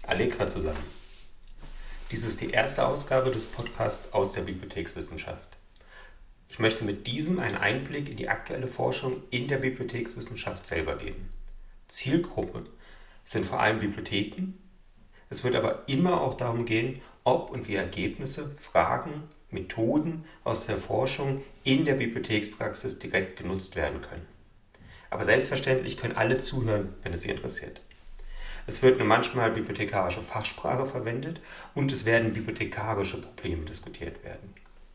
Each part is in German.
Allegra zusammen. Dies ist die erste Ausgabe des Podcasts aus der Bibliothekswissenschaft. Ich möchte mit diesem einen Einblick in die aktuelle Forschung in der Bibliothekswissenschaft selber geben. Zielgruppe sind vor allem Bibliotheken. Es wird aber immer auch darum gehen, ob und wie Ergebnisse, Fragen, Methoden aus der Forschung in der Bibliothekspraxis direkt genutzt werden können. Aber selbstverständlich können alle zuhören, wenn es sie interessiert. Es wird nur manchmal bibliothekarische Fachsprache verwendet und es werden bibliothekarische Probleme diskutiert werden.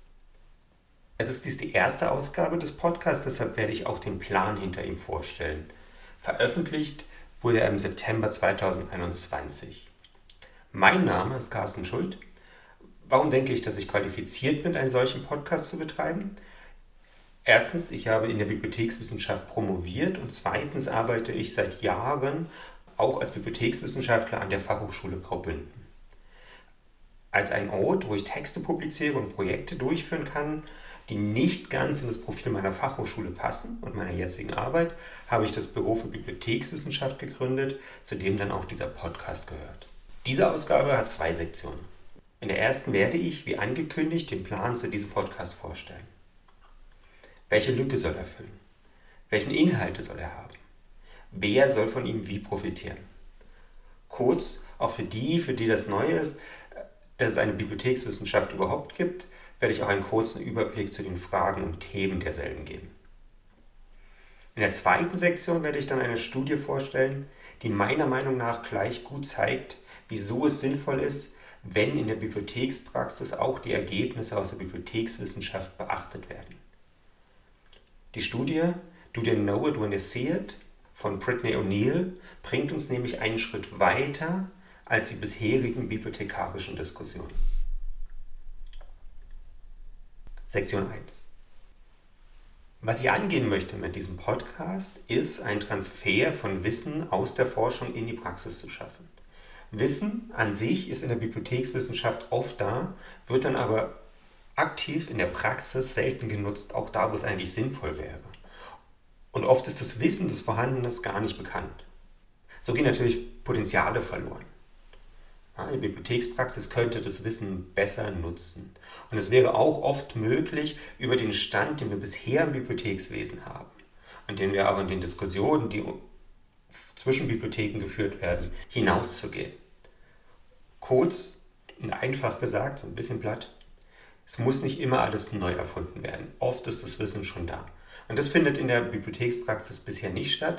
Es ist dies die erste Ausgabe des Podcasts, deshalb werde ich auch den Plan hinter ihm vorstellen. Veröffentlicht wurde er im September 2021. Mein Name ist Carsten Schuld. Warum denke ich, dass ich qualifiziert bin, einen solchen Podcast zu betreiben? Erstens, ich habe in der Bibliothekswissenschaft promoviert und zweitens arbeite ich seit Jahren auch als Bibliothekswissenschaftler an der Fachhochschule Graubünden. Als ein Ort, wo ich Texte publiziere und Projekte durchführen kann, die nicht ganz in das Profil meiner Fachhochschule passen und meiner jetzigen Arbeit, habe ich das Büro für Bibliothekswissenschaft gegründet, zu dem dann auch dieser Podcast gehört. Diese Ausgabe hat 2 Sektionen. In der ersten werde ich, wie angekündigt, den Plan zu diesem Podcast vorstellen. Welche Lücke soll er füllen? Welchen Inhalte soll er haben? Wer soll von ihm wie profitieren? Kurz, auch für die das neu ist, dass es eine Bibliothekswissenschaft überhaupt gibt, werde ich auch einen kurzen Überblick zu den Fragen und Themen derselben geben. In der zweiten Sektion werde ich dann eine Studie vorstellen, die meiner Meinung nach gleich gut zeigt, wieso es sinnvoll ist, wenn in der Bibliothekspraxis auch die Ergebnisse aus der Bibliothekswissenschaft beachtet werden. Die Studie Do They Know It When They See It von Brittany O'Neill bringt uns nämlich einen Schritt weiter als die bisherigen bibliothekarischen Diskussionen. Sektion 1. Was ich angehen möchte mit diesem Podcast, ist ein Transfer von Wissen aus der Forschung in die Praxis zu schaffen. Wissen an sich ist in der Bibliothekswissenschaft oft da, wird dann aber aktiv in der Praxis selten genutzt, auch da, wo es eigentlich sinnvoll wäre. Und oft ist das Wissen des Vorhandenen gar nicht bekannt. So gehen natürlich Potenziale verloren. Ja, die Bibliothekspraxis könnte das Wissen besser nutzen. Und es wäre auch oft möglich, über den Stand, den wir bisher im Bibliothekswesen haben und den wir auch in den Diskussionen, die zwischen Bibliotheken geführt werden, hinauszugehen. Kurz und einfach gesagt, so ein bisschen platt, es muss nicht immer alles neu erfunden werden. Oft ist das Wissen schon da. Und das findet in der Bibliothekspraxis bisher nicht statt.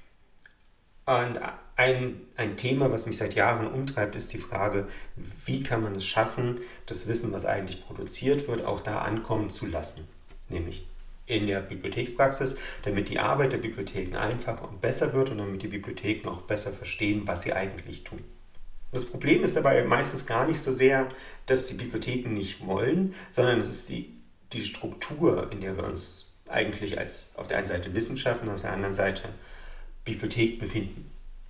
Und ein Thema, was mich seit Jahren umtreibt, ist die Frage, wie kann man es schaffen, das Wissen, was eigentlich produziert wird, auch da ankommen zu lassen. Nämlich in der Bibliothekspraxis, damit die Arbeit der Bibliotheken einfacher und besser wird und damit die Bibliotheken auch besser verstehen, was sie eigentlich tun. Das Problem ist dabei meistens gar nicht so sehr, dass die Bibliotheken nicht wollen, sondern es ist die Struktur, in der wir uns eigentlich als auf der einen Seite Wissenschaft und auf der anderen Seite Bibliothek befinden.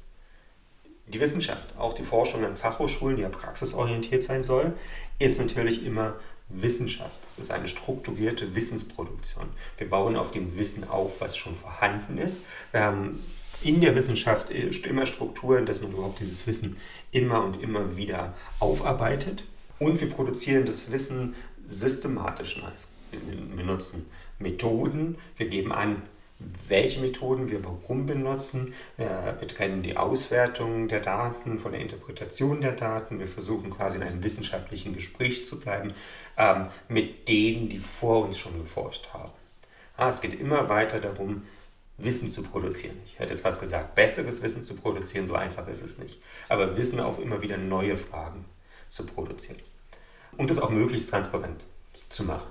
Die Wissenschaft, auch die Forschung an Fachhochschulen, die ja praxisorientiert sein soll, ist natürlich immer Wissenschaft. Das ist eine strukturierte Wissensproduktion. Wir bauen auf dem Wissen auf, was schon vorhanden ist. Wir haben in der Wissenschaft immer Strukturen, dass man überhaupt dieses Wissen immer und immer wieder aufarbeitet. Und wir produzieren das Wissen systematisch. Wir nutzen Methoden, wir geben an, welche Methoden wir warum benutzen. Wir trennen die Auswertung der Daten von der Interpretation der Daten. Wir versuchen quasi in einem wissenschaftlichen Gespräch zu bleiben mit denen, die vor uns schon geforscht haben. Es geht immer weiter darum, Wissen zu produzieren. Ich hätte jetzt fast gesagt, besseres Wissen zu produzieren, so einfach ist es nicht. Aber Wissen auf immer wieder neue Fragen zu produzieren. Und das auch möglichst transparent zu machen.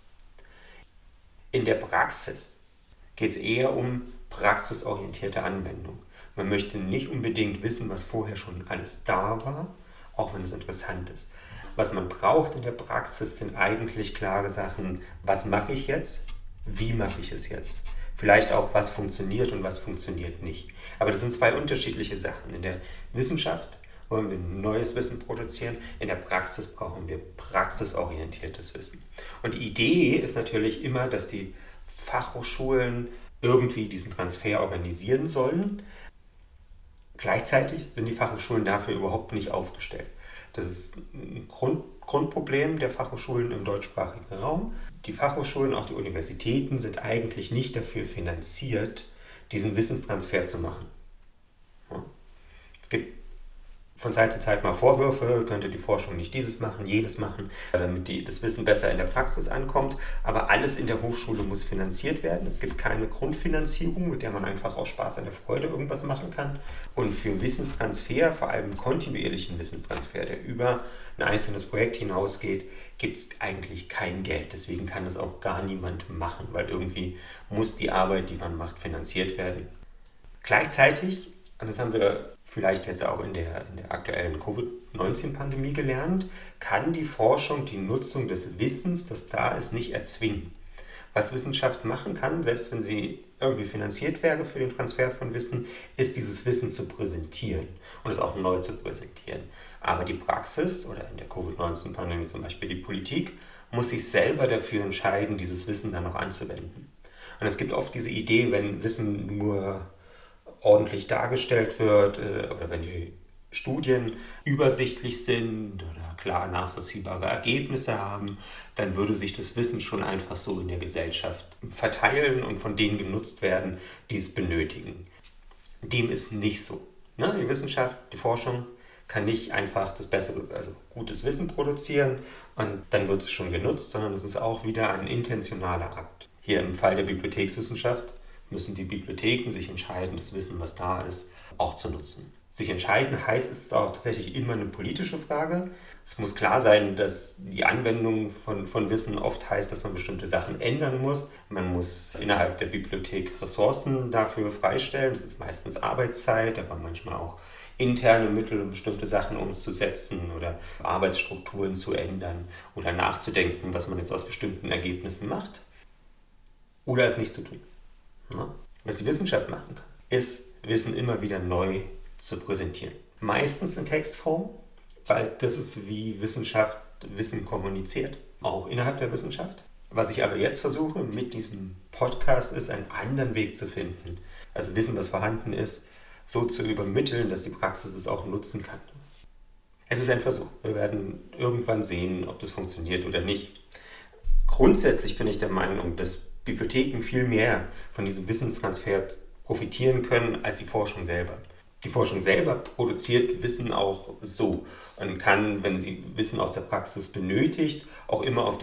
In der Praxis geht es eher um praxisorientierte Anwendung. Man möchte nicht unbedingt wissen, was vorher schon alles da war, auch wenn es interessant ist. Was man braucht in der Praxis sind eigentlich klare Sachen, was mache ich jetzt, wie mache ich es jetzt. Vielleicht auch, was funktioniert und was funktioniert nicht. Aber das sind 2 unterschiedliche Sachen. In der Wissenschaft wollen wir neues Wissen produzieren, in der Praxis brauchen wir praxisorientiertes Wissen. Und die Idee ist natürlich immer, dass die Fachhochschulen irgendwie diesen Transfer organisieren sollen. Gleichzeitig sind die Fachhochschulen dafür überhaupt nicht aufgestellt. Das ist ein Grundproblem der Fachhochschulen im deutschsprachigen Raum. Die Fachhochschulen, auch die Universitäten, sind eigentlich nicht dafür finanziert, diesen Wissenstransfer zu machen. Ja. Es gibt von Zeit zu Zeit mal Vorwürfe, könnte die Forschung nicht dieses machen, jenes machen, damit das Wissen besser in der Praxis ankommt. Aber alles in der Hochschule muss finanziert werden. Es gibt keine Grundfinanzierung, mit der man einfach aus Spaß an der Freude irgendwas machen kann. Und für Wissenstransfer, vor allem kontinuierlichen Wissenstransfer, der über ein einzelnes Projekt hinausgeht, gibt es eigentlich kein Geld. Deswegen kann das auch gar niemand machen, weil irgendwie muss die Arbeit, die man macht, finanziert werden. Gleichzeitig, und das haben wir vielleicht jetzt auch in der aktuellen Covid-19-Pandemie gelernt, kann die Forschung die Nutzung des Wissens, das da ist, nicht erzwingen. Was Wissenschaft machen kann, selbst wenn sie irgendwie finanziert wäre für den Transfer von Wissen, ist dieses Wissen zu präsentieren und es auch neu zu präsentieren. Aber die Praxis oder in der Covid-19-Pandemie zum Beispiel die Politik muss sich selber dafür entscheiden, dieses Wissen dann auch anzuwenden. Und es gibt oft diese Idee, wenn Wissen nur ordentlich dargestellt wird oder wenn die Studien übersichtlich sind oder klar nachvollziehbare Ergebnisse haben, dann würde sich das Wissen schon einfach so in der Gesellschaft verteilen und von denen genutzt werden, die es benötigen. Dem ist nicht so. Ne? Die Wissenschaft, die Forschung kann nicht einfach das bessere, also gutes Wissen produzieren und dann wird es schon genutzt, sondern es ist auch wieder ein intentionaler Akt. Hier im Fall der Bibliothekswissenschaft müssen die Bibliotheken sich entscheiden, das Wissen, was da ist, auch zu nutzen. Sich entscheiden heißt, es ist auch tatsächlich immer eine politische Frage. Es muss klar sein, dass die Anwendung von Wissen oft heißt, dass man bestimmte Sachen ändern muss. Man muss innerhalb der Bibliothek Ressourcen dafür freistellen. Das ist meistens Arbeitszeit, aber manchmal auch interne Mittel, um bestimmte Sachen umzusetzen oder Arbeitsstrukturen zu ändern oder nachzudenken, was man jetzt aus bestimmten Ergebnissen macht oder es nicht zu tun. Was die Wissenschaft machen kann, ist, Wissen immer wieder neu zu präsentieren. Meistens in Textform, weil das ist, wie Wissenschaft Wissen kommuniziert, auch innerhalb der Wissenschaft. Was ich aber jetzt versuche mit diesem Podcast ist, einen anderen Weg zu finden. Also Wissen, das vorhanden ist, so zu übermitteln, dass die Praxis es auch nutzen kann. Es ist ein Versuch. Wir werden irgendwann sehen, ob das funktioniert oder nicht. Grundsätzlich bin ich der Meinung, dass Bibliotheken viel mehr von diesem Wissenstransfer profitieren können als die Forschung selber. Die Forschung selber produziert Wissen auch so und kann, wenn sie Wissen aus der Praxis benötigt, auch immer auf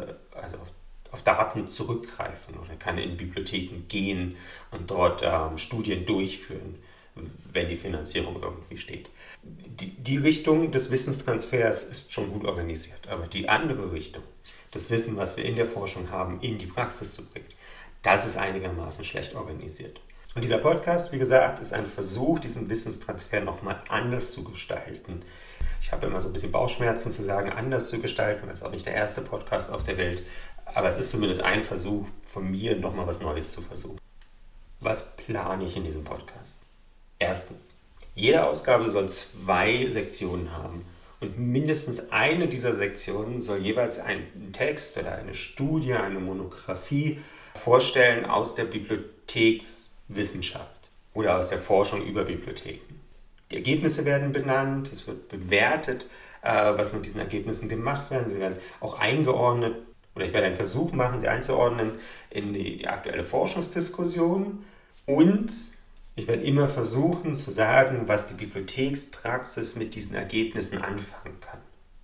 auf Daten zurückgreifen oder kann in Bibliotheken gehen und dort Studien durchführen, wenn die Finanzierung irgendwie steht. Die Richtung des Wissenstransfers ist schon gut organisiert, aber die andere Richtung, das Wissen, was wir in der Forschung haben, in die Praxis zu bringen, das ist einigermaßen schlecht organisiert. Und dieser Podcast, wie gesagt, ist ein Versuch, diesen Wissenstransfer nochmal anders zu gestalten. Ich habe immer so ein bisschen Bauchschmerzen zu sagen, anders zu gestalten, weil es auch nicht der erste Podcast auf der Welt, aber es ist zumindest ein Versuch von mir, nochmal was Neues zu versuchen. Was plane ich in diesem Podcast? Erstens, jede Ausgabe soll 2 Sektionen haben. Und mindestens eine dieser Sektionen soll jeweils einen Text oder eine Studie, eine Monographie vorstellen aus der Bibliothekswissenschaft oder aus der Forschung über Bibliotheken. Die Ergebnisse werden benannt, es wird bewertet, was mit diesen Ergebnissen gemacht wird. Sie werden auch eingeordnet, oder ich werde einen Versuch machen, sie einzuordnen in die aktuelle Forschungsdiskussion und ich werde immer versuchen zu sagen, was die Bibliothekspraxis mit diesen Ergebnissen anfangen kann.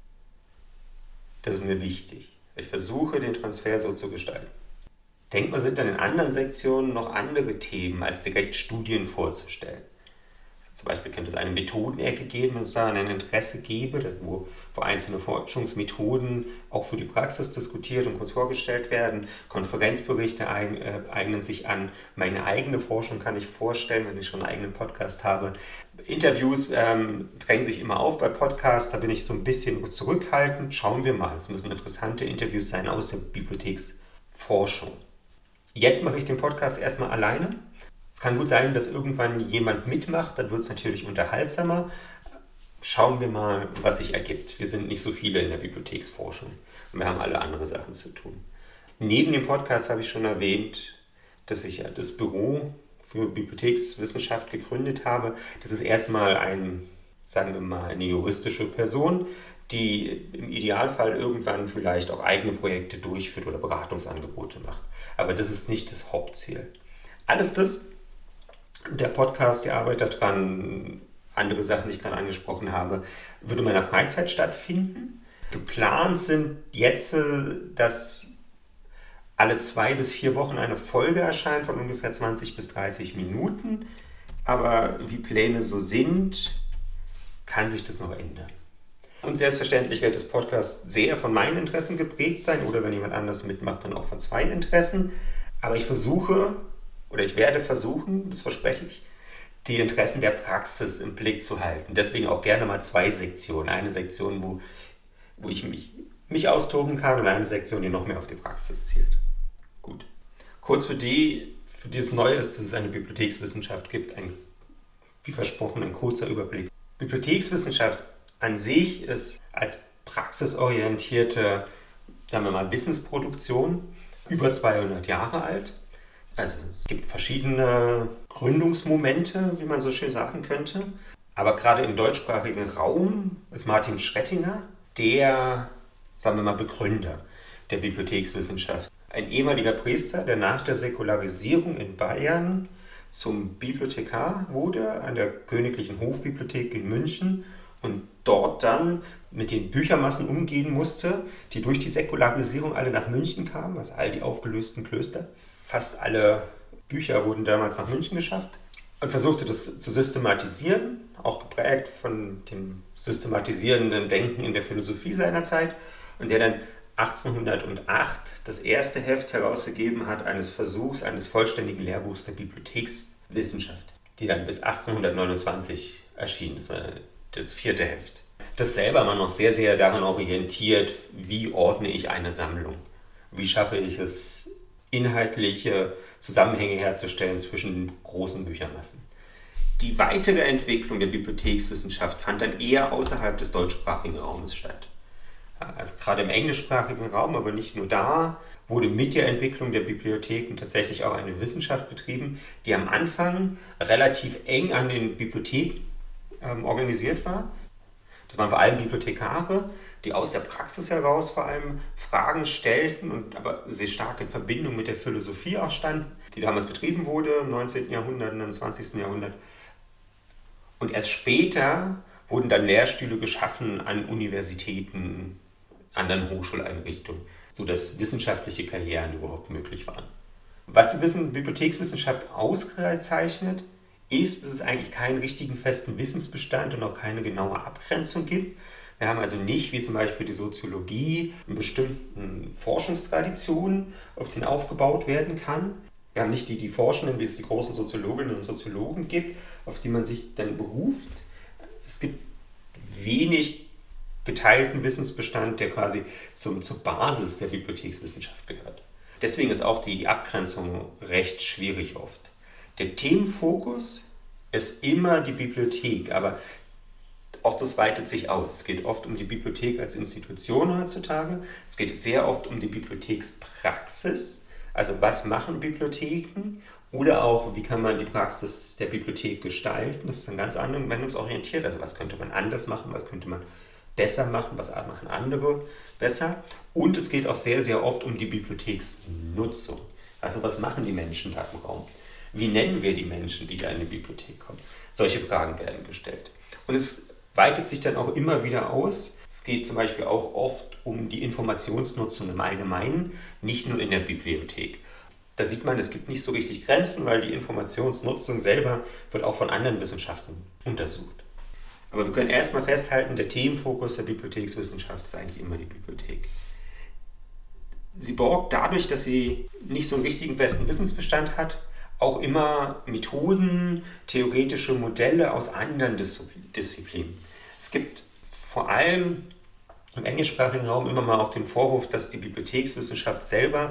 Das ist mir wichtig. Ich versuche, den Transfer so zu gestalten. Denkbar sind dann in anderen Sektionen noch andere Themen, als direkt Studien vorzustellen. Zum Beispiel könnte es eine Methodenecke geben, wenn es da ein Interesse gäbe, wo einzelne Forschungsmethoden auch für die Praxis diskutiert und kurz vorgestellt werden. Konferenzberichte eignen sich an. Meine eigene Forschung kann ich vorstellen, wenn ich schon einen eigenen Podcast habe. Interviews drängen sich immer auf bei Podcasts, da bin ich so ein bisschen zurückhaltend. Schauen wir mal, es müssen interessante Interviews sein aus der Bibliotheksforschung. Jetzt mache ich den Podcast erstmal alleine. Es kann gut sein, dass irgendwann jemand mitmacht, dann wird es natürlich unterhaltsamer. Schauen wir mal, was sich ergibt. Wir sind nicht so viele in der Bibliotheksforschung und wir haben alle andere Sachen zu tun. Neben dem Podcast habe ich schon erwähnt, dass ich das Büro für Bibliothekswissenschaft gegründet habe, das ist erstmal sagen wir mal, eine juristische Person, die im Idealfall irgendwann vielleicht auch eigene Projekte durchführt oder Beratungsangebote macht. Aber das ist nicht das Hauptziel. Alles das, der Podcast, die Arbeit daran, andere Sachen, die ich gerade angesprochen habe, würde in meiner Freizeit stattfinden. Geplant sind jetzt, dass alle 2 bis 4 Wochen eine Folge erscheint von ungefähr 20 bis 30 Minuten. Aber wie Pläne so sind, kann sich das noch ändern. Und selbstverständlich wird das Podcast sehr von meinen Interessen geprägt sein oder wenn jemand anders mitmacht, dann auch von 2 Interessen. Aber ich werde versuchen, das verspreche ich, die Interessen der Praxis im Blick zu halten. Deswegen auch gerne mal 2 Sektionen. Eine Sektion, wo ich mich austoben kann und eine Sektion, die noch mehr auf die Praxis zielt. Gut. Kurz für dieses Neue ist, dass es eine Bibliothekswissenschaft gibt, wie versprochen, ein kurzer Überblick. Bibliothekswissenschaft an sich ist als praxisorientierte, sagen wir mal, Wissensproduktion über 200 Jahre alt. Also es gibt verschiedene Gründungsmomente, wie man so schön sagen könnte. Aber gerade im deutschsprachigen Raum ist Martin Schrettinger der, sagen wir mal, Begründer der Bibliothekswissenschaft. Ein ehemaliger Priester, der nach der Säkularisierung in Bayern zum Bibliothekar wurde an der Königlichen Hofbibliothek in München und dort dann mit den Büchermassen umgehen musste, die durch die Säkularisierung alle nach München kamen, also all die aufgelösten Klöster. Fast alle Bücher wurden damals nach München geschafft und versuchte das zu systematisieren, auch geprägt von dem systematisierenden Denken in der Philosophie seiner Zeit und der dann 1808 das erste Heft herausgegeben hat eines Versuchs, eines vollständigen Lehrbuchs der Bibliothekswissenschaft, die dann bis 1829 erschien. Das war das 4. Heft. Das selber war noch sehr, sehr daran orientiert, wie ordne ich eine Sammlung? Wie schaffe ich es, inhaltliche Zusammenhänge herzustellen zwischen großen Büchermassen? Die weitere Entwicklung der Bibliothekswissenschaft fand dann eher außerhalb des deutschsprachigen Raumes statt. Also gerade im englischsprachigen Raum, aber nicht nur da, wurde mit der Entwicklung der Bibliotheken tatsächlich auch eine Wissenschaft betrieben, die am Anfang relativ eng an den Bibliotheken organisiert war. Das waren vor allem Bibliothekare, die aus der Praxis heraus vor allem Fragen stellten und aber sehr stark in Verbindung mit der Philosophie auch standen, die damals betrieben wurde im 19. Jahrhundert und im 20. Jahrhundert. Und erst später wurden dann Lehrstühle geschaffen an Universitäten, anderen Hochschuleinrichtungen, sodass wissenschaftliche Karrieren überhaupt möglich waren. Was die Bibliothekswissenschaft auszeichnet, ist, dass es eigentlich keinen richtigen festen Wissensbestand und auch keine genaue Abgrenzung gibt. Wir haben also nicht, wie zum Beispiel die Soziologie, einen bestimmten Forschungstraditionen, auf denen aufgebaut werden kann. Wir haben nicht die Forschenden, wie es die großen Soziologinnen und Soziologen gibt, auf die man sich dann beruft. Es gibt wenig geteilten Wissensbestand, der quasi zur Basis der Bibliothekswissenschaft gehört. Deswegen ist auch die Abgrenzung recht schwierig oft. Der Themenfokus ist immer die Bibliothek, aber auch das weitet sich aus. Es geht oft um die Bibliothek als Institution heutzutage. Es geht sehr oft um die Bibliothekspraxis. Also was machen Bibliotheken? Oder auch, wie kann man die Praxis der Bibliothek gestalten? Das ist dann ganz anwendungsorientiert. Also was könnte man anders machen? Was könnte man besser machen? Was machen andere besser? Und es geht auch sehr, sehr oft um die Bibliotheksnutzung. Also was machen die Menschen da im Raum? Wie nennen wir die Menschen, die da in die Bibliothek kommen? Solche Fragen werden gestellt. Und es weitet sich dann auch immer wieder aus. Es geht zum Beispiel auch oft um die Informationsnutzung im Allgemeinen, nicht nur in der Bibliothek. Da sieht man, es gibt nicht so richtig Grenzen, weil die Informationsnutzung selber wird auch von anderen Wissenschaften untersucht. Aber wir können erstmal festhalten, der Themenfokus der Bibliothekswissenschaft ist eigentlich immer die Bibliothek. Sie borgt dadurch, dass sie nicht so einen richtigen festen Wissensbestand hat, auch immer Methoden, theoretische Modelle aus anderen Disziplinen. Es gibt vor allem im englischsprachigen Raum immer mal auch den Vorwurf, dass die Bibliothekswissenschaft selber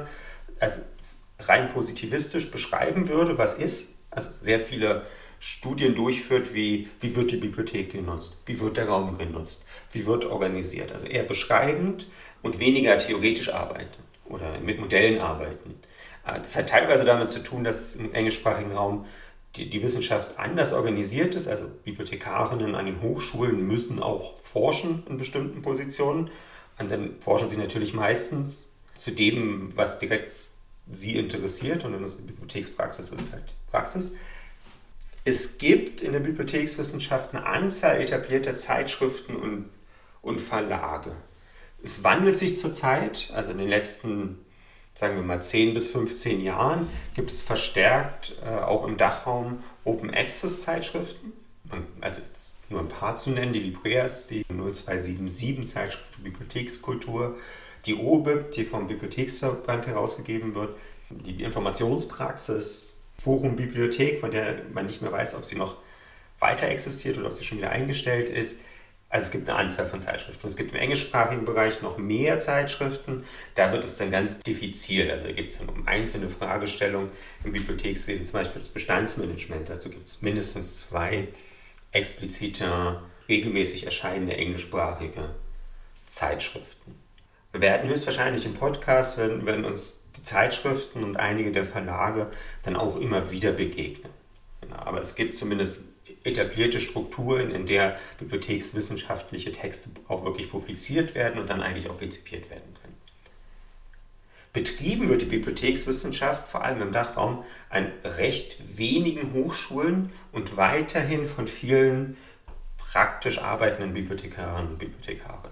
rein positivistisch beschreiben würde, was ist. Also sehr viele Studien durchführt, wie wird die Bibliothek genutzt, wie wird der Raum genutzt, wie wird organisiert. Also eher beschreibend und weniger theoretisch arbeiten oder mit Modellen arbeiten. Das hat teilweise damit zu tun, dass es im englischsprachigen Raum die Wissenschaft anders organisiert ist. Also Bibliothekarinnen an den Hochschulen müssen auch forschen in bestimmten Positionen. Und dann forschen sie natürlich meistens zu dem, was direkt sie interessiert. Und dann ist die Bibliothekspraxis ist halt Praxis. Es gibt in der Bibliothekswissenschaft eine Anzahl etablierter Zeitschriften und Verlage. Es wandelt sich zurzeit, also in den letzten, sagen wir mal, 10 bis 15 Jahren, gibt es verstärkt auch im Dachraum Open Access Zeitschriften. Also jetzt nur ein paar zu nennen, die Libreas, die 0277 Zeitschrift für Bibliothekskultur, die OBIB, die vom Bibliotheksverband herausgegeben wird, die Informationspraxis, Forum Bibliothek, von der man nicht mehr weiß, ob sie noch weiter existiert oder ob sie schon wieder eingestellt ist. Also es gibt eine Anzahl von Zeitschriften. Es gibt im englischsprachigen Bereich noch mehr Zeitschriften. Da wird es dann ganz diffizil. Also da geht es dann um einzelne Fragestellungen im Bibliothekswesen, zum Beispiel das Bestandsmanagement. Dazu gibt es mindestens 2 explizite, regelmäßig erscheinende englischsprachige Zeitschriften. Wir werden höchstwahrscheinlich im Podcast, wenn uns die Zeitschriften und einige der Verlage dann auch immer wieder begegnen. Genau, aber es gibt zumindest etablierte Strukturen, in der bibliothekswissenschaftliche Texte auch wirklich publiziert werden und dann eigentlich auch rezipiert werden können. Betrieben wird die Bibliothekswissenschaft vor allem im Dachraum an recht wenigen Hochschulen und weiterhin von vielen praktisch arbeitenden Bibliothekarinnen und Bibliothekarinnen.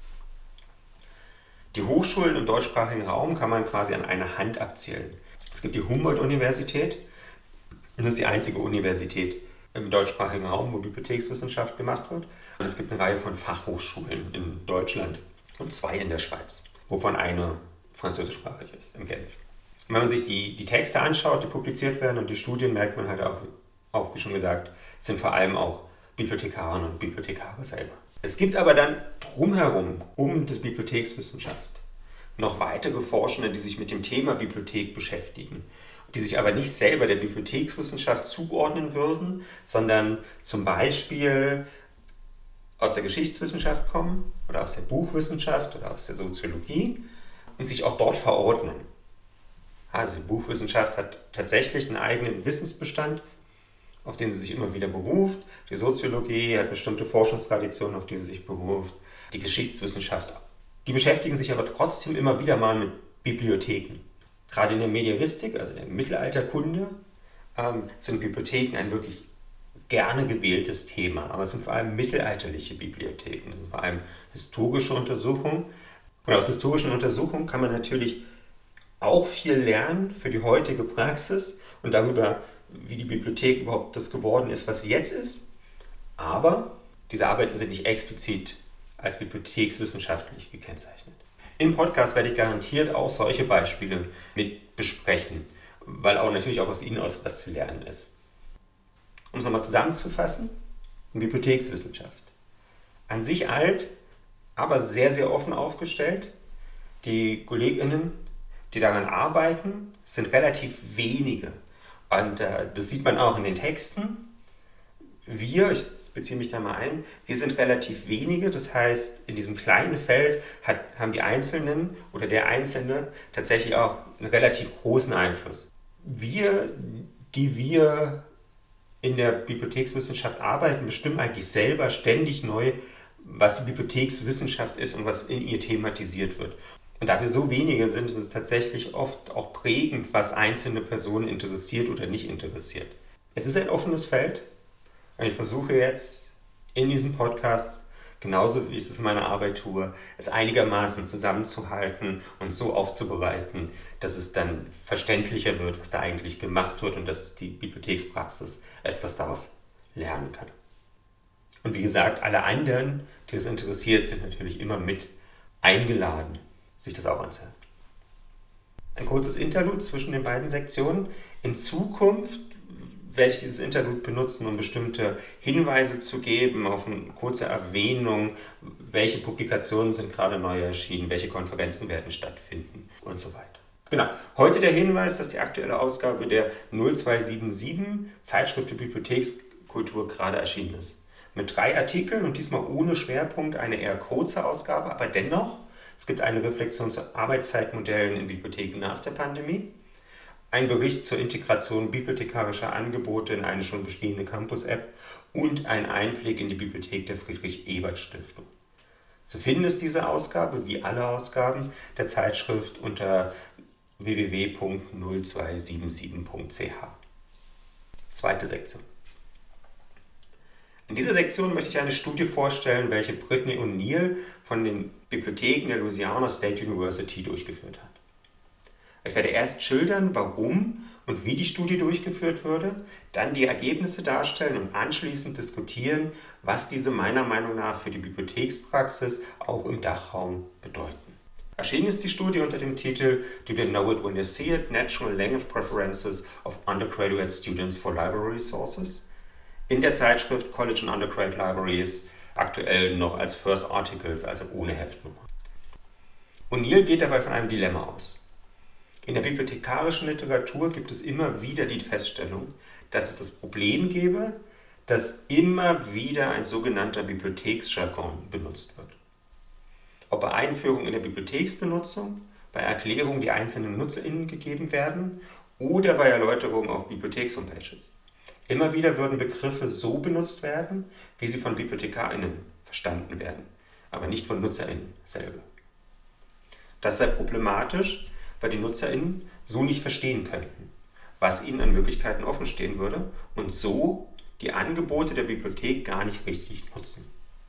Die Hochschulen im deutschsprachigen Raum kann man quasi an einer Hand abzählen. Es gibt die Humboldt-Universität, und das ist die einzige Universität im deutschsprachigen Raum, wo Bibliothekswissenschaft gemacht wird. Und es gibt eine Reihe von Fachhochschulen in Deutschland und 2 in der Schweiz, wovon eine französischsprachig ist, in Genf. Und wenn man sich die Texte anschaut, die publiziert werden und die Studien, merkt man halt auch wie schon gesagt, sind vor allem auch Bibliothekarinnen und Bibliothekare selber. Es gibt aber dann drumherum, um die Bibliothekswissenschaft, noch weitere Forschende, die sich mit dem Thema Bibliothek beschäftigen, die sich aber nicht selber der Bibliothekswissenschaft zuordnen würden, sondern zum Beispiel aus der Geschichtswissenschaft kommen oder aus der Buchwissenschaft oder aus der Soziologie und sich auch dort verordnen. Also die Buchwissenschaft hat tatsächlich einen eigenen Wissensbestand, auf den sie sich immer wieder beruft. Die Soziologie hat bestimmte Forschungstraditionen, auf die sie sich beruft. Die Geschichtswissenschaft, die beschäftigen sich aber trotzdem immer wieder mal mit Bibliotheken. Gerade in der Mediävistik, also der Mittelalterkunde, sind Bibliotheken ein wirklich gerne gewähltes Thema. Aber es sind vor allem mittelalterliche Bibliotheken. Es sind vor allem historische Untersuchungen. Und aus historischen Untersuchungen kann man natürlich auch viel lernen für die heutige Praxis und darüber, wie die Bibliothek überhaupt das geworden ist, was sie jetzt ist. Aber diese Arbeiten sind nicht explizit als bibliothekswissenschaftlich gekennzeichnet. Im Podcast werde ich garantiert auch solche Beispiele mit besprechen, weil auch natürlich auch aus ihnen was zu lernen ist. Um es nochmal zusammenzufassen, Bibliothekswissenschaft. An sich alt, aber sehr, sehr offen aufgestellt. Die KollegInnen, die daran arbeiten, sind relativ wenige. Und das sieht man auch in den Texten. Ich beziehe mich da mal ein, wir sind relativ wenige, das heißt, in diesem kleinen Feld haben die Einzelnen oder der Einzelne tatsächlich auch einen relativ großen Einfluss. Die wir in der Bibliothekswissenschaft arbeiten, bestimmen eigentlich selber ständig neu, was die Bibliothekswissenschaft ist und was in ihr thematisiert wird. Und da wir so wenige sind, ist es tatsächlich oft auch prägend, was einzelne Personen interessiert oder nicht interessiert. Es ist ein offenes Feld und ich versuche jetzt in diesem Podcast, genauso wie ich es in meiner Arbeit tue, es einigermaßen zusammenzuhalten und so aufzubereiten, dass es dann verständlicher wird, was da eigentlich gemacht wird und dass die Bibliothekspraxis etwas daraus lernen kann. Und wie gesagt, alle anderen, die es interessiert, sind natürlich immer mit eingeladen, sich das auch anzuhören. Ein kurzes Interlude zwischen den beiden Sektionen. In Zukunft werde ich dieses Interlude benutzen, um bestimmte Hinweise zu geben, auf eine kurze Erwähnung, welche Publikationen sind gerade neu erschienen, welche Konferenzen werden stattfinden und so weiter. Genau. Heute der Hinweis, dass die aktuelle Ausgabe der 0277 Zeitschrift für Bibliothekskultur gerade erschienen ist. Mit 3 Artikeln und diesmal ohne Schwerpunkt, eine eher kurze Ausgabe, aber dennoch, es gibt eine Reflexion zu Arbeitszeitmodellen in Bibliotheken nach der Pandemie. ein Bericht zur Integration bibliothekarischer Angebote in eine schon bestehende Campus-App und ein Einblick in die Bibliothek der Friedrich-Ebert-Stiftung. Zu finden ist diese Ausgabe, wie alle Ausgaben der Zeitschrift, unter www.0277.ch. Zweite Sektion. In dieser Sektion möchte ich eine Studie vorstellen, welche Brittany O'Neill von den Bibliotheken der Louisiana State University durchgeführt hat. Ich werde erst schildern, warum und wie die Studie durchgeführt wurde, dann die Ergebnisse darstellen und anschließend diskutieren, was diese meiner Meinung nach für die Bibliothekspraxis auch im Dachraum bedeuten. Erschienen ist die Studie unter dem Titel Do They Know It When They See It? Natural Language Preferences of Undergraduate Students for Library Resources in der Zeitschrift College and Undergrad Libraries, aktuell noch als First Articles, also ohne Heftnummer. O'Neill geht dabei von einem Dilemma aus. In der bibliothekarischen Literatur gibt es immer wieder die Feststellung, dass es das Problem gäbe, dass immer wieder ein sogenannter Bibliotheksjargon benutzt wird. Ob bei Einführung in der Bibliotheksbenutzung, bei Erklärungen, die einzelnen NutzerInnen gegeben werden oder bei Erläuterungen auf Bibliotheks-Homepages. Immer wieder würden Begriffe so benutzt werden, wie sie von BibliothekarInnen verstanden werden, aber nicht von NutzerInnen selber. Das sei problematisch, weil die NutzerInnen so nicht verstehen könnten, was ihnen an Möglichkeiten offenstehen würde und so die Angebote der Bibliothek gar nicht richtig nutzen.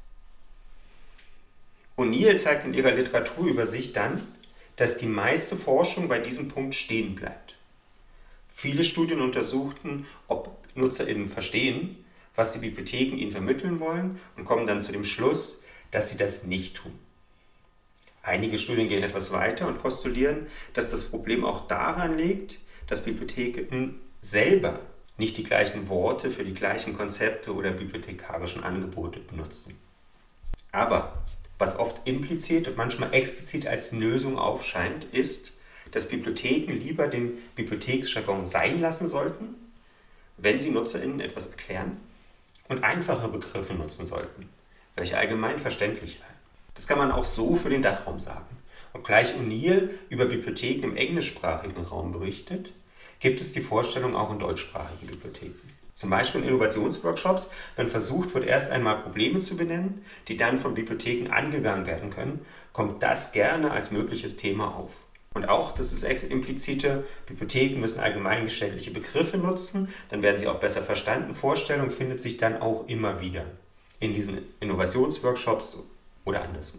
O'Neill zeigt in ihrer Literaturübersicht dann, dass die meiste Forschung bei diesem Punkt stehen bleibt. Viele Studien untersuchten, ob NutzerInnen verstehen, was die Bibliotheken ihnen vermitteln wollen und kommen dann zu dem Schluss, dass sie das nicht tun. Einige Studien gehen etwas weiter und postulieren, dass das Problem auch daran liegt, dass Bibliotheken selber nicht die gleichen Worte für die gleichen Konzepte oder bibliothekarischen Angebote benutzen. Aber was oft implizit und manchmal explizit als Lösung aufscheint, ist, dass Bibliotheken lieber den Bibliotheksjargon sein lassen sollten, wenn sie NutzerInnen etwas erklären und einfache Begriffe nutzen sollten, welche allgemein verständlich wären. Das kann man auch so für den Dachraum sagen. Obgleich O'Neill über Bibliotheken im englischsprachigen Raum berichtet, gibt es die Vorstellung auch in deutschsprachigen Bibliotheken. Zum Beispiel in Innovationsworkshops, wenn versucht wird, erst einmal Probleme zu benennen, die dann von Bibliotheken angegangen werden können, kommt das gerne als mögliches Thema auf. Und auch das ist implizite, Bibliotheken müssen allgemeingestellte Begriffe nutzen, dann werden sie auch besser verstanden. Vorstellung findet sich dann auch immer wieder in diesen Innovationsworkshops oder anderswo.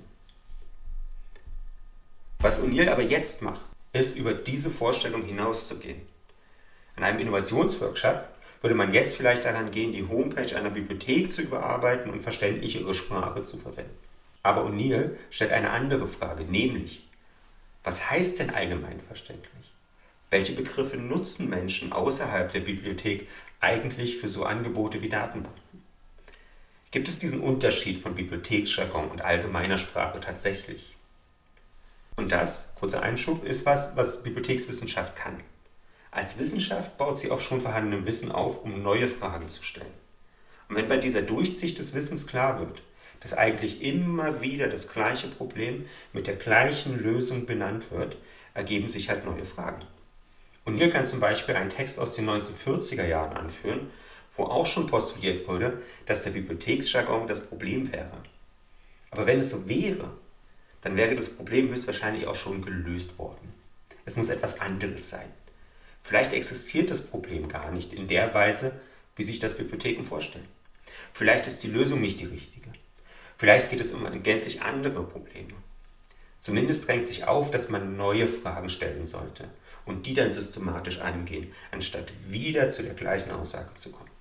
Was O'Neill aber jetzt macht, ist, über diese Vorstellung hinauszugehen. An einem Innovationsworkshop würde man jetzt vielleicht daran gehen, die Homepage einer Bibliothek zu überarbeiten und verständlichere Sprache zu verwenden. Aber O'Neill stellt eine andere Frage, nämlich, was heißt denn allgemein verständlich? Welche Begriffe nutzen Menschen außerhalb der Bibliothek eigentlich für so Angebote wie Datenbanken? Gibt es diesen Unterschied von Bibliotheksjargon und allgemeiner Sprache tatsächlich? Und das, kurzer Einschub, ist was Bibliothekswissenschaft kann. Als Wissenschaft baut sie auf schon vorhandenem Wissen auf, um neue Fragen zu stellen. Und wenn bei dieser Durchsicht des Wissens klar wird, dass eigentlich immer wieder das gleiche Problem mit der gleichen Lösung benannt wird, ergeben sich halt neue Fragen. Und hier kann zum Beispiel ein Text aus den 1940er Jahren anführen, wo auch schon postuliert wurde, dass der Bibliotheksjargon das Problem wäre. Aber wenn es so wäre, dann wäre das Problem höchstwahrscheinlich auch schon gelöst worden. Es muss etwas anderes sein. Vielleicht existiert das Problem gar nicht in der Weise, wie sich das Bibliotheken vorstellen. Vielleicht ist die Lösung nicht die richtige. Vielleicht geht es um gänzlich andere Probleme. Zumindest drängt sich auf, dass man neue Fragen stellen sollte und die dann systematisch angehen, anstatt wieder zu der gleichen Aussage zu kommen.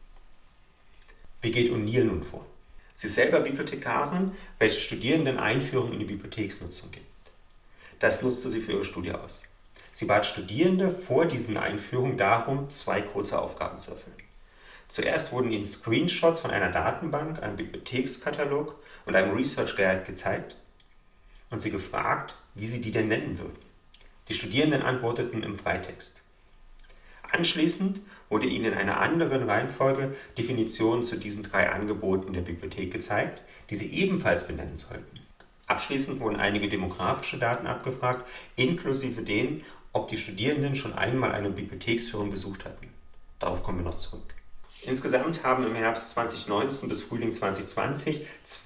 Wie geht O'Neill nun vor? Sie ist selber Bibliothekarin, welche Studierenden Einführung in die Bibliotheksnutzung gibt. Das nutzte sie für ihre Studie aus. Sie bat Studierende vor diesen Einführungen darum, 2 kurze Aufgaben zu erfüllen. Zuerst wurden ihnen Screenshots von einer Datenbank, einem Bibliothekskatalog und einem Research Guide gezeigt und sie gefragt, wie sie die denn nennen würden. Die Studierenden antworteten im Freitext. Anschließend wurde ihnen in einer anderen Reihenfolge Definitionen zu diesen 3 Angeboten der Bibliothek gezeigt, die sie ebenfalls benennen sollten. Abschließend wurden einige demografische Daten abgefragt, inklusive denen, ob die Studierenden schon einmal eine Bibliotheksführung besucht hatten. Darauf kommen wir noch zurück. Insgesamt haben im Herbst 2019 bis Frühling 2020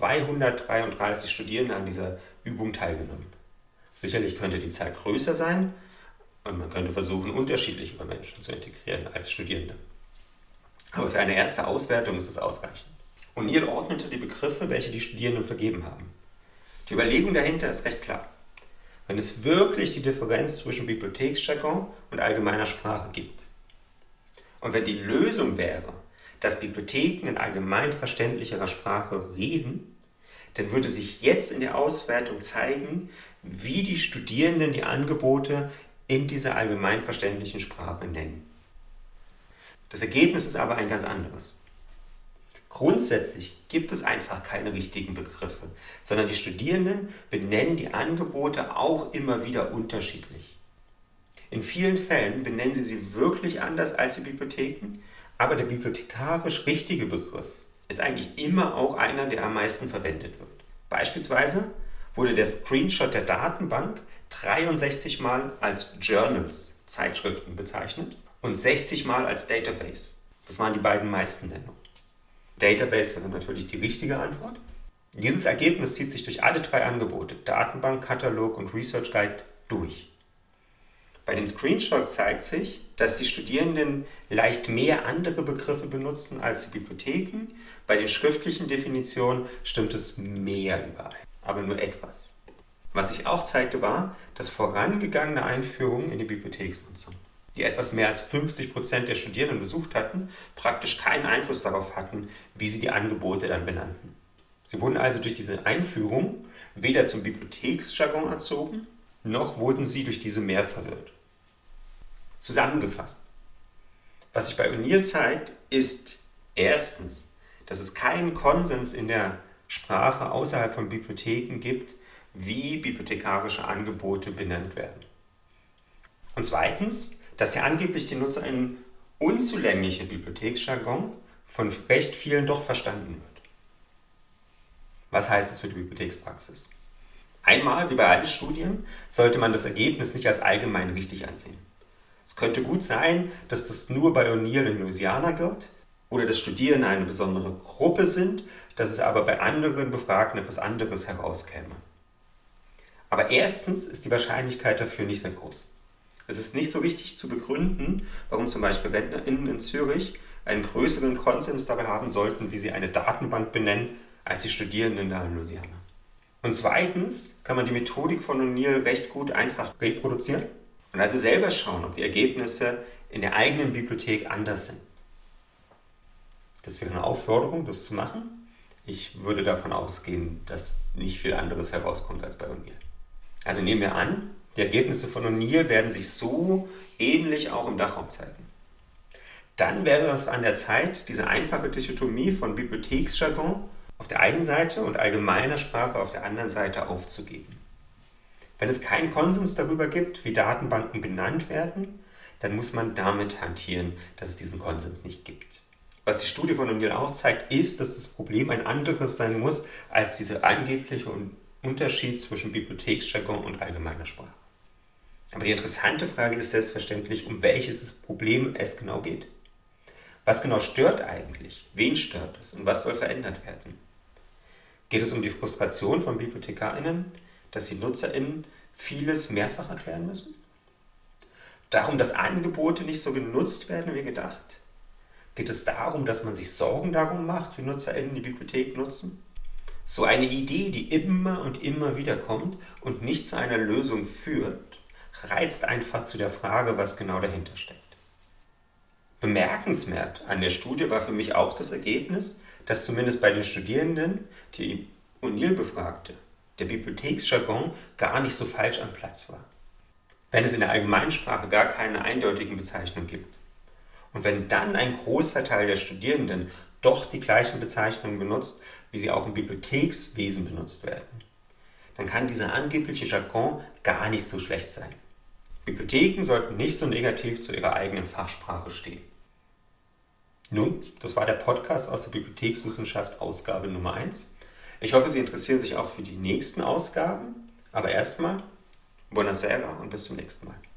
233 Studierende an dieser Übung teilgenommen. Sicherlich könnte die Zahl größer sein und man könnte versuchen, unterschiedlichere Menschen zu integrieren als Studierende. Aber für eine erste Auswertung ist es ausreichend. O'Neill ordnete die Begriffe, welche die Studierenden vergeben haben. Die Überlegung dahinter ist recht klar. Wenn es wirklich die Differenz zwischen Bibliotheksjargon und allgemeiner Sprache gibt und wenn die Lösung wäre, dass Bibliotheken in allgemein verständlicherer Sprache reden, dann würde sich jetzt in der Auswertung zeigen, wie die Studierenden die Angebote in dieser allgemein verständlichen Sprache nennen. Das Ergebnis ist aber ein ganz anderes. Grundsätzlich gibt es einfach keine richtigen Begriffe, sondern die Studierenden benennen die Angebote auch immer wieder unterschiedlich. In vielen Fällen benennen sie wirklich anders als die Bibliotheken, aber der bibliothekarisch richtige Begriff ist eigentlich immer auch einer, der am meisten verwendet wird. Beispielsweise wurde der Screenshot der Datenbank 63 Mal als Journals, Zeitschriften, bezeichnet und 60 Mal als Database. Das waren die beiden meisten Nennungen. Database wäre natürlich die richtige Antwort. Dieses Ergebnis zieht sich durch alle drei Angebote, Datenbank, Katalog und Research Guide, durch. Bei den Screenshots zeigt sich, dass die Studierenden leicht mehr andere Begriffe benutzen als die Bibliotheken. Bei den schriftlichen Definitionen stimmt es mehr überein, aber nur etwas. Was sich auch zeigte, war, dass vorangegangene Einführungen in die Bibliotheksnutzung, die etwas mehr als 50% der Studierenden besucht hatten, praktisch keinen Einfluss darauf hatten, wie sie die Angebote dann benannten. Sie wurden also durch diese Einführung weder zum Bibliotheksjargon erzogen, noch wurden sie durch diese mehr verwirrt. Zusammengefasst. Was sich bei O'Neill zeigt, ist erstens, dass es keinen Konsens in der Sprache außerhalb von Bibliotheken gibt, wie bibliothekarische Angebote benannt werden. Und zweitens, dass der angeblich den NutzerInnen unzulängliche Bibliotheksjargon von recht vielen doch verstanden wird. Was heißt das für die Bibliothekspraxis? Einmal, wie bei allen Studien, sollte man das Ergebnis nicht als allgemein richtig ansehen. Es könnte gut sein, dass das nur bei O'Neill in Louisiana gilt oder dass Studierende eine besondere Gruppe sind, dass es aber bei anderen Befragten etwas anderes herauskäme. Aber erstens ist die Wahrscheinlichkeit dafür nicht sehr groß. Es ist nicht so richtig zu begründen, warum zum Beispiel RentnerInnen in Zürich einen größeren Konsens dabei haben sollten, wie sie eine Datenbank benennen, als die Studierenden da in Louisiana. Und zweitens kann man die Methodik von O'Neill recht gut einfach reproduzieren und also selber schauen, ob die Ergebnisse in der eigenen Bibliothek anders sind. Das wäre eine Aufforderung, das zu machen. Ich würde davon ausgehen, dass nicht viel anderes herauskommt als bei O'Neill. Also nehmen wir an, die Ergebnisse von O'Neill werden sich so ähnlich auch im Dachraum zeigen. Dann wäre es an der Zeit, diese einfache Dichotomie von Bibliotheksjargon auf der einen Seite und allgemeiner Sprache auf der anderen Seite aufzugeben. Wenn es keinen Konsens darüber gibt, wie Datenbanken benannt werden, dann muss man damit hantieren, dass es diesen Konsens nicht gibt. Was die Studie von O'Neill auch zeigt, ist, dass das Problem ein anderes sein muss als dieser angebliche Unterschied zwischen Bibliotheksjargon und allgemeiner Sprache. Aber die interessante Frage ist selbstverständlich, um welches Problem es genau geht. Was genau stört eigentlich? Wen stört es? Und was soll verändert werden? Geht es um die Frustration von BibliothekarInnen, dass die NutzerInnen vieles mehrfach erklären müssen? Darum, dass Angebote nicht so genutzt werden wie gedacht? Geht es darum, dass man sich Sorgen darum macht, wie NutzerInnen die Bibliothek nutzen? So eine Idee, die immer und immer wieder kommt und nicht zu einer Lösung führt, reizt einfach zu der Frage, was genau dahinter steckt. Bemerkenswert an der Studie war für mich auch das Ergebnis, dass zumindest bei den Studierenden, die O'Neill befragte, der Bibliotheksjargon gar nicht so falsch am Platz war. Wenn es in der Allgemeinsprache gar keine eindeutigen Bezeichnungen gibt und wenn dann ein großer Teil der Studierenden doch die gleichen Bezeichnungen benutzt, wie sie auch im Bibliothekswesen benutzt werden, dann kann dieser angebliche Jargon gar nicht so schlecht sein. Bibliotheken sollten nicht so negativ zu ihrer eigenen Fachsprache stehen. Nun, das war der Podcast aus der Bibliothekswissenschaft, Ausgabe Nummer 1. Ich hoffe, Sie interessieren sich auch für die nächsten Ausgaben. Aber erstmal, buonasera und bis zum nächsten Mal.